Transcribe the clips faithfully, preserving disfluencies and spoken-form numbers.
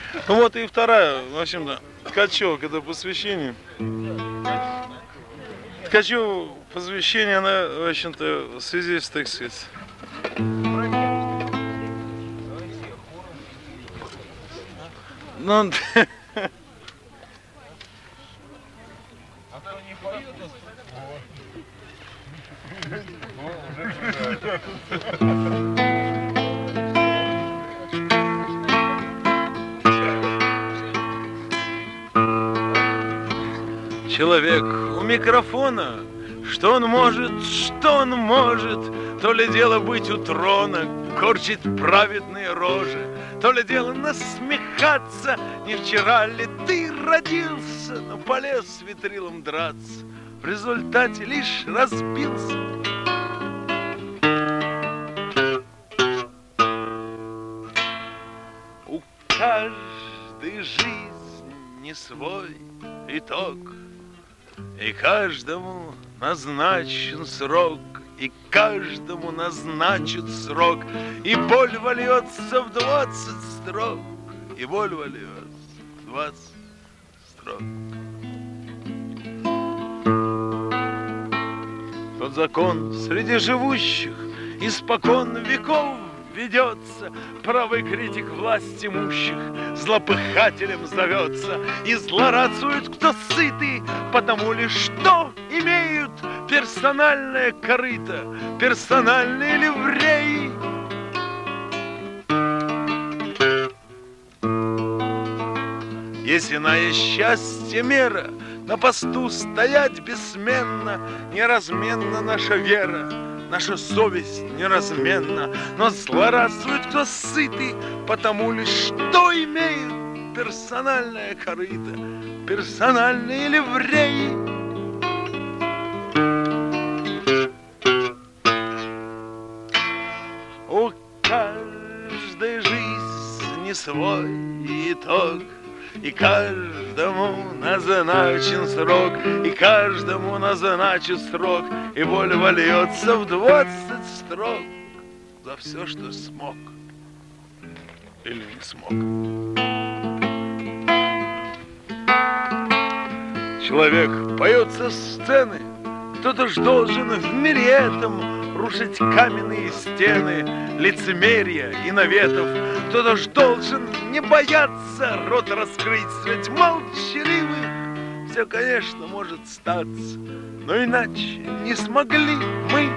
Ну вот и вторая, в общем-то, Ткачева, это посвящение. Ткачева посвящение, она, в общем-то, в связи с, так сказать, ну, человек у микрофона, что он может, что он может, то ли дело быть у трона, корчить праведные рожи, то ли дело насмехаться, не вчера ли ты родился, но полез с витрилом драться, в результате лишь разбился. У каждой жизни свой итог, и каждому назначен срок, и каждому назначен срок, и боль вольется в двадцать строк, и боль вольется в двадцать строк. Тот закон среди живущих испокон веков ведется, правый критик власть имущих злопыхателем зовется, и злорадствуют, кто сытый, потому лишь что имеют персональное корыто, персональные ливреи. Есть иная счастье мера, на посту стоять бессменно, неразменна наша вера, наша совесть неразменна, но злорадствует, кто сытый, потому лишь что имеют персональное корыто, персональные ливреи. У каждой жизни свой итог, и каждому назначен срок, и каждому назначен срок, и боль вольется в двадцать строк за все, что смог или не смог. Человек поет со сцены, кто-то ж должен в мире этом рушить каменные стены лицемерия и наветов. Кто-то ж должен не бояться рот раскрыть, ведь молчаливым все, конечно, может статься, но иначе не смогли мы.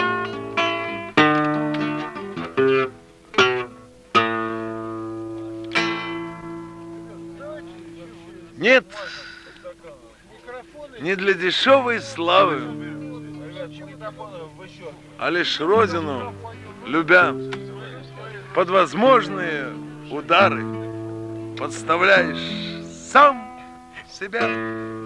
Нет, не для дешевой славы, а лишь родину любя, под возможные удары подставляешь сам себя.